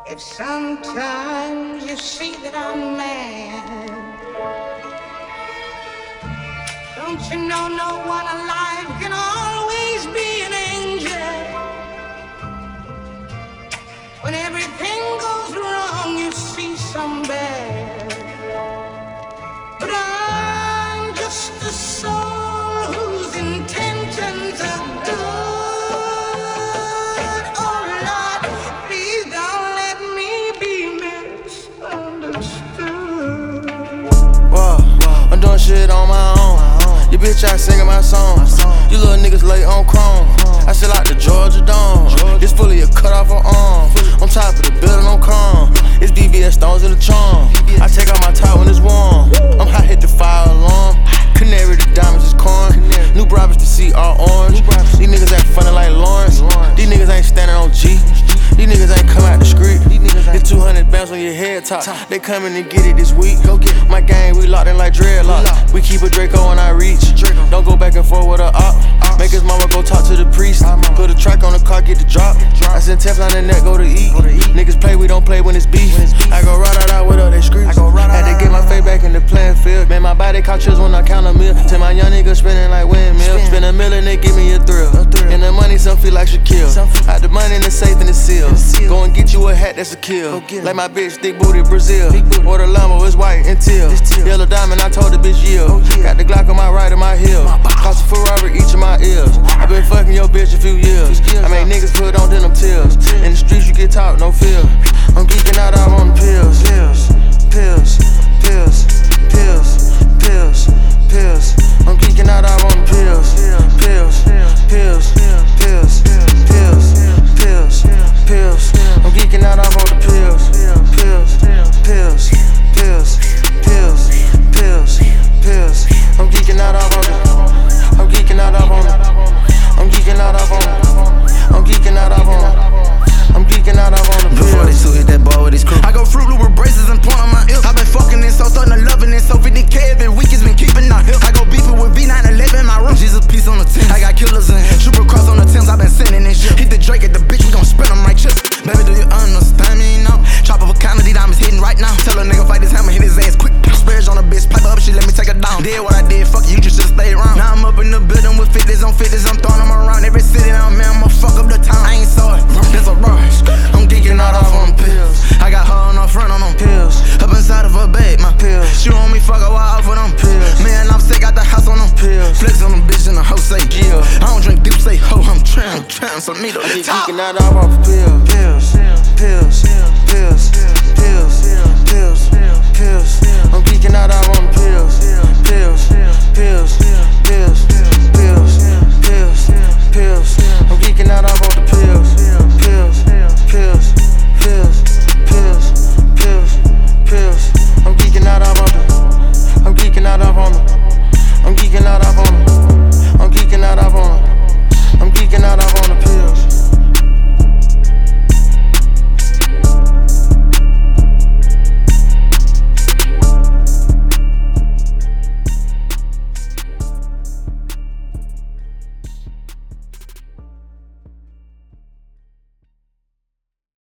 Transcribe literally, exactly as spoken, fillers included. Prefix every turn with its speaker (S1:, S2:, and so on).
S1: If sometimes you see that I'm mad, don't you know no one alive can always be an angel? When everything goes wrong, you see some bad. But I'm just a soul whose intentions are good. Oh Lord, please don't let me be misunderstood.
S2: Whoa, I'm doing shit on my own. Your bitch out singing my songs. You little niggas late on chrome. I still like the Georgia Dome. It's fully a cut off her arm. On top of the building on calm. It's D V S stones in the charm. I take out my tie when it's warm. I'm hot, hit the fire alarm. Canary, the diamonds is corn. New Brabus, the sea all orange. These niggas ain't funny like Lawrence. These niggas ain't standing on G. These niggas ain't come out the street. It's two hundred bands on your head top. They coming to get it this week. My gang, we locked in like dreadlock. We keep a Draco when I reach. Don't go back and forth with a op. Make his mama go talk to the priest. Put a track on the car, get the drop. I send tips on the net, go to eat. Niggas play, we don't play when it's beef. I go right out, out with all they screams. Had to get my face back in the playing field. Man, my body caught chills when I count a meal. Till my young niggas spinning like windmills. Spin a million, they give me a thrill. And the money, some feel like Shaquille. Hide the money in the safe and the seal. Go and get you a hat, that's a kill. Like my bitch, thick booty, Brazil. Or the Lambo, it's white and teal. Yellow diamond, I told the bitch yield. Got the Glock on my right and my heel. Cost a Ferrari each of my ears. I been fucking your bitch a few years. I make niggas put on denim tears. In the streets you get talk, no fear. I'm geeking out, I'm on the pills. Pills, pills, pills, pills, pills, pills. I'm geeking out, I'm on the pills. Pills, pills, pills, pills, pills, pills. I'm geeking out, I'm on the pills. Pills, pills, pills, pills, pills, pills. I'm geeking out, I'm on the. I'm geeking out, I'm on the. I'm geeking out, I'm on the. I'm geeking out, I'm on the. I'm geeking out, I'm on the.
S3: Before they two hit that ball with his crew, I go Fruit Loop with braces and point on my ill. I been fucking it, so starting to loving it, so fifty K every week has been keeping our hill. I go beefing with V nine eleven in my room. Jesus piece on the ten. I got killers in here. Super cross on the Thames, I been sending this shit. Hit the Drake at the bitch, we gon' spin on my chips. Baby, do you understand me now? Chop up a count of these diamonds hitting right now. Tell a nigga fight this hammer, hit his ass quick. Spreads on a bitch, pipe up, she let me take her down. Did what I did, fuck you, you just stay around. Now I'm up in the building with fifties on fifties, I'm throwing them around. Every city now, man, I'ma fuck up the town. I ain't saw it, it's a rush. I'm geeking out off on pills. I got her on her front on them pills. Up inside of her bed, my pills. She want me fuck her while off with them pills. Man, I'm sick, got the house on them pills. Flex on them bitch in the house, say yeah. I don't drink deep, say ho, I'm trying, I'm trying, so need a
S2: I be
S3: top.
S2: geeking out, I'm off pills.
S3: Pills, pills, pills, pills.